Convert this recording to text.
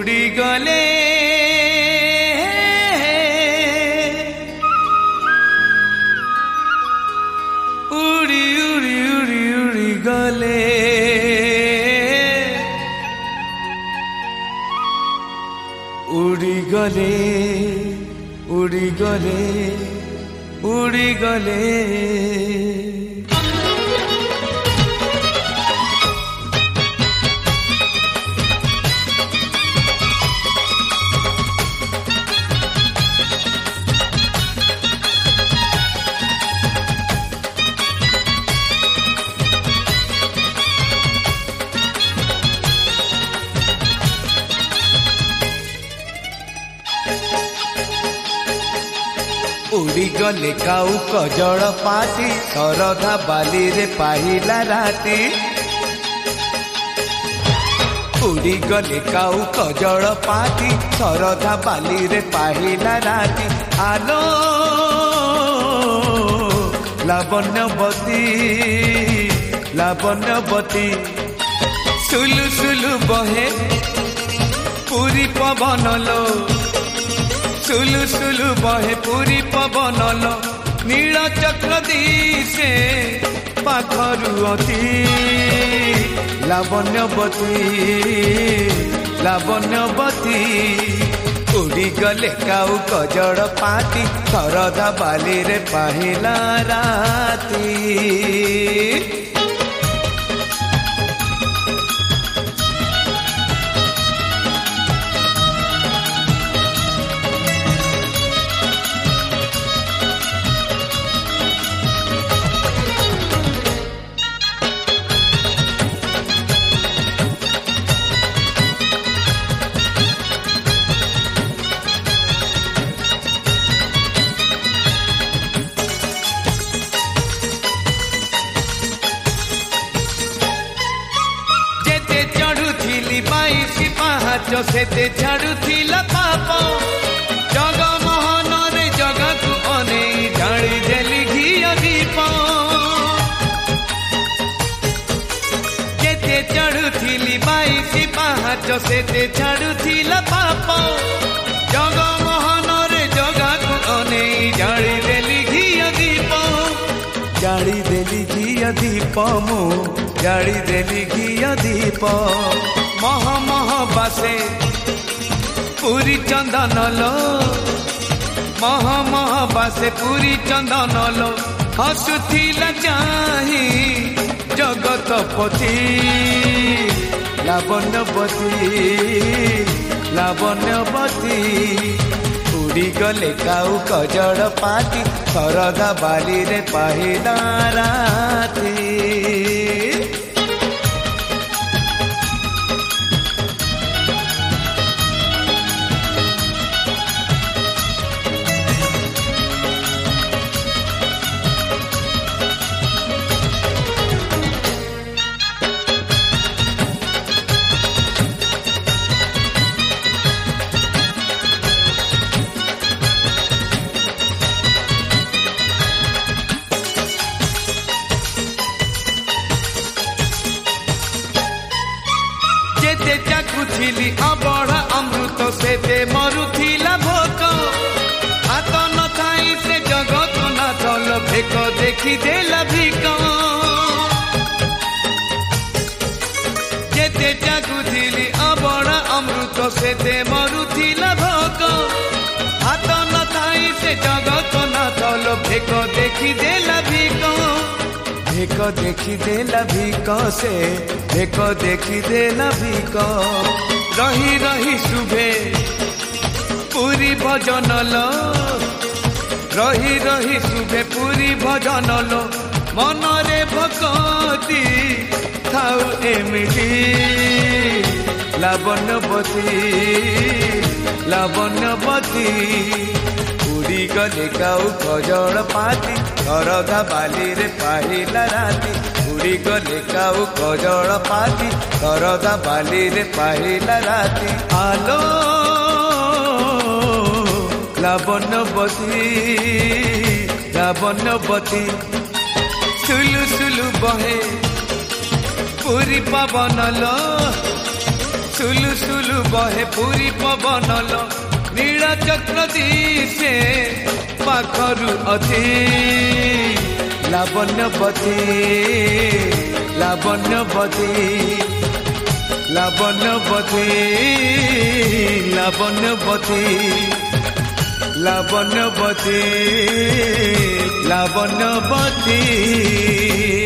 उड़ी गले उड़ी उड़ी उड़ी उड़ी गले उड़ी गले उड़ी गले उड़ी गले उड़ी गले काऊ कजल पाती शरधा बाली रे पाहिला राती उड़ी गले काऊ कजल पाती शरधा बाली रे पाहिला राती आलो लावण्यवती लावण्यवती सुलु सुलु बहे पूरी पवन लो सुलु सुलु बहे पूरी पवन लो नील चक्र दिशे पाखरु अति लावण्यवती लावण्यवती उड़ी गले काऊ कजड़ पाती शरधा बाली रे पाहिला राती जो सेते छाड़ुथिला पाप जग मोहन रे जग को अने ढाली देली घिया दीप केते चढ़ुथिली बाईसी पाहाच सेते छाड़ुथिला पाप जग मोहन रे जग को अने ढाली देली घिया दीप जाली देली घिया दीप मु जाली देली घिया दीप मह मह बासे पूरी चंदन लो मह मह बासे पूरी चंदन लो हसुथिला चाही जगतपति लावण्यवती लावण्यवती उड़ी गले काऊ कजड़ पाती शरधा बाली रे पाहिला राती जेते चाकुथिली अबड़ा अमृत सेते मरुथिला भोक हाथ न थाई से जगत न चल भेक देखी देला भिक जेते चाकुथिली अबड़ा अमृत सेते मरुथिला भोक हाथ न थाई से जगत न चल भेक देखी देला भिक भेक देखी देला भिक से भेक देखी देला भिक रही रही शुभे पूरी भजन लो रही रही शुभे पूरी भजन लो मन रे भक्ति थाउ एमिति लावण्यवती लावण्यवती उड़ी गले काऊ कजड़ पाती शरधा बाली रे पाहिला राती उड़ी गले काऊ कजड़ पाती शरधा बाली रे पाहिला राती आलो लावण्यवती लावण्यवती सुलु सुलु बहे पूरी पवन लो सुलु सुलु बहे पुरी पवनल नीला चक्र दिशे पाखरु अति लावण्यवती लावण्यवती लावण्यवती लावण्यवती लावण्यवती लावण्यवती